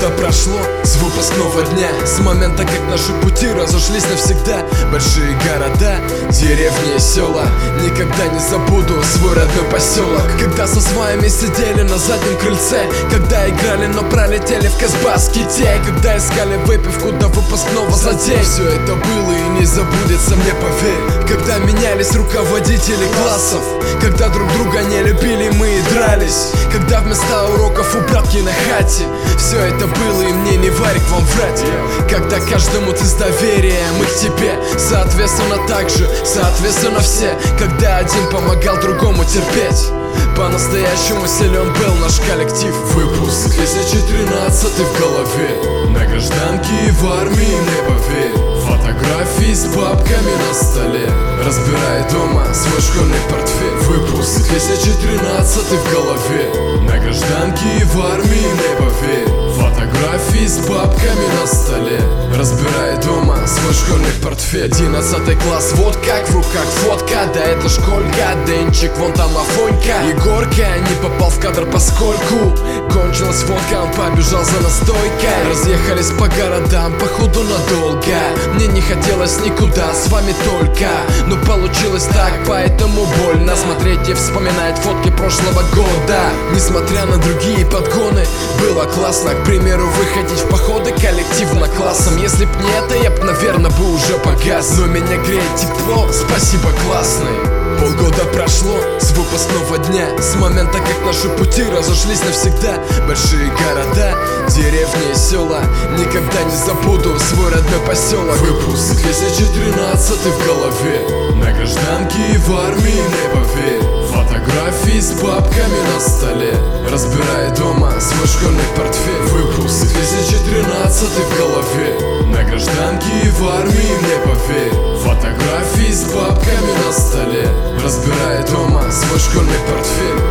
Полгода прошло с выпускного дня, с момента, как наши пути разошлись навсегда. Большие города, деревни и села, никогда не забуду свой родной поселок. Когда со сваями сидели на заднем крыльце, когда играли, но пролетели в Казбас-Ките, когда искали выпивку до выпускного за день. Все это было и не забудется, мне поверь. Когда менялись руководители классов, когда друг друга не любили, мы и дрались, когда вместо уроков у братки на хате. Все это было, и мне не варик вам врать. Когда каждому ты с доверием, и к тебе соответственно так же, соответственно все. Когда один помогал другому терпеть, по-настоящему силен был наш коллектив. Выпуск 2013 в голове, на гражданке и в армии, не поверь. Фотографии с бабками на столе, разбирая дома свой школьный портфель. Выпуск 2013 в голове, на гражданке и в армии, не поверь. Фотографии с бабками на столе, разбирая дома свой школьный портфель. 11 класс, вот как в руках фотка, да это школька, Денчик, вон там Афонька. Егорка не попал в кадр поскольку кончилась водка, он побежал за настойкой. Разъехались по городам, походу надолго, мне не хотелось никуда, с вами только. Но получилось так, поэтому больно смотреть и вспоминать фотки прошлого года. Несмотря на другие подгоны, было классно. К примеру, выходить в походы коллективно классом. Если б не это, я б, наверное, бы уже погас. Но меня греет тепло, спасибо, классный. Полгода прошло с выпускного дня, с момента, как наши пути разошлись навсегда. Большие города, деревни и села, никогда не забуду свой родной поселок. Выпуск 2013 в голове, на гражданке и в армии, не поверь. Фотографии с бабками на столе, разбирая дома свой школьный портфель. Выпуск 2013 в голове, на гражданке и в армии, не поверь. Фотографии с бабками на столе, разбирая дома свой школьный портфель.